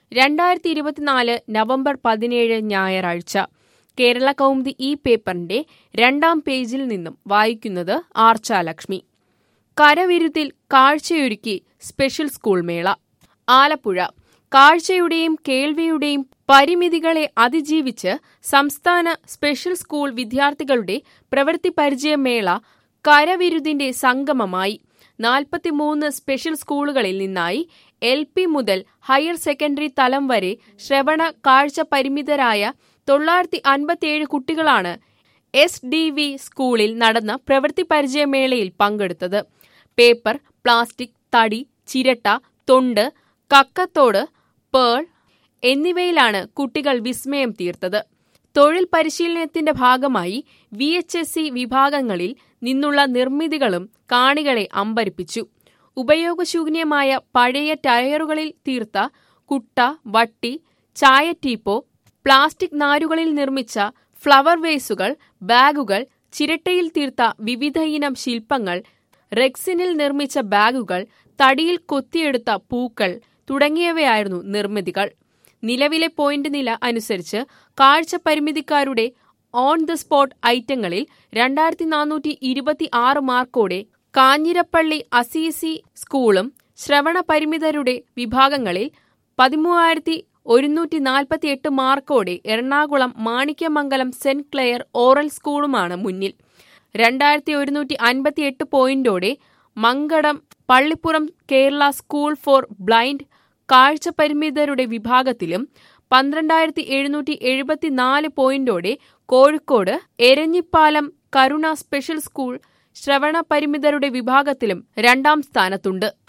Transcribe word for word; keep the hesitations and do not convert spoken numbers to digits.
രണ്ടായിരത്തി ഇരുപത്തിനാല് നവംബർ പതിനേഴ് ഞായറാഴ്ച കേരള കൗമുദി ഈ പേപ്പറിന്റെ രണ്ടാം പേജിൽ നിന്നും വായിക്കുന്നത് ആർച്ചാലക്ഷ്മി. കരവിരുതിൽ കാഴ്ചയൊരുക്കി സ്പെഷ്യൽ സ്കൂൾ മേള. ആലപ്പുഴ. കാഴ്ചയുടെയും കേൾവിയുടെയും പരിമിതികളെ അതിജീവിച്ച് സംസ്ഥാന സ്പെഷ്യൽ സ്കൂൾ വിദ്യാർത്ഥികളുടെ പ്രവൃത്തി പരിചയ മേള കരവിരുതിന്റെ സംഗമമായി. നാൽപ്പത്തിമൂന്ന് സ്പെഷ്യൽ സ്കൂളുകളിൽ നിന്നായി എൽ പി മുതൽ ഹയർ സെക്കൻഡറി തലം വരെ ശ്രവണ കാഴ്ച പരിമിതരായ തൊള്ളായിരത്തി അൻപത്തിയേഴ് കുട്ടികളാണ് എസ് ഡി വി സ്കൂളിൽ നടന്ന പ്രവൃത്തി പരിചയ മേളയിൽ പങ്കെടുത്തത്. പേപ്പർ, പ്ലാസ്റ്റിക്, തടി, ചിരട്ട, തൊണ്ട്, കക്കത്തോട്, പേൾ എന്നിവയിലാണ് കുട്ടികൾ വിസ്മയം തീർത്തത്. തൊഴിൽ പരിശീലനത്തിന്റെ ഭാഗമായി വി എച്ച് എസ് സി വിഭാഗങ്ങളിൽ നിന്നുള്ള നിർമ്മിതികളും കാണികളെ അമ്പരപ്പിച്ചു. ഉപയോഗശൂന്യമായ പഴയ ടയറുകളിൽ തീർത്ത കുട്ട, വട്ടി, ചായ ടീപ്പോ, പ്ലാസ്റ്റിക് നാരുകളിൽ നിർമ്മിച്ച ഫ്ലവർ വേസുകൾ, ബാഗുകൾ, ചിരട്ടയിൽ തീർത്ത വിവിധയിനം ശില്പങ്ങൾ, റെക്സിനിൽ നിർമ്മിച്ച ബാഗുകൾ, തടിയിൽ കൊത്തിയെടുത്ത പൂക്കൾ തുടങ്ങിയവയായിരുന്നു നിർമ്മിതികൾ. നിലവിലെ പോയിന്റ് നില അനുസരിച്ച് കാഴ്ച പരിമിതിക്കാരുടെ ഓൺ ദ സ്പോട്ട് ഐറ്റങ്ങളിൽ രണ്ടായിരത്തി നാനൂറ്റി ഇരുപത്തി ആറ് മാർക്കോടെ കാഞ്ഞിരപ്പള്ളി അസീസി സ്കൂളും ശ്രവണ പരിമിതരുടെ വിഭാഗങ്ങളിൽ പതിമൂവായിരത്തി ഒരുന്നൂറ്റി നാൽപ്പത്തി എട്ട് മാർക്കോടെ Ernakulam Manikyamangalam saint Clare oral സ്കൂളുമാണ് മുന്നിൽ. രണ്ടായിരത്തി ഒരുന്നൂറ്റി അൻപത്തി എട്ട് പോയിന്റോടെ Mankadam Pallippuram Kerala school for blind കാഴ്ച പരിമിതരുടെ വിഭാഗത്തിലും പന്ത്രണ്ടായിരത്തി എഴുന്നൂറ്റി എഴുപത്തിനാല് പോയിന്റോടെ കോഴിക്കോട് എരഞ്ഞിപ്പാലം കരുണ സ്പെഷ്യൽ സ്കൂൾ ശ്രവണ പരിമിതരുടെ വിഭാഗത്തിലും രണ്ടാം സ്ഥാനത്തുണ്ട്.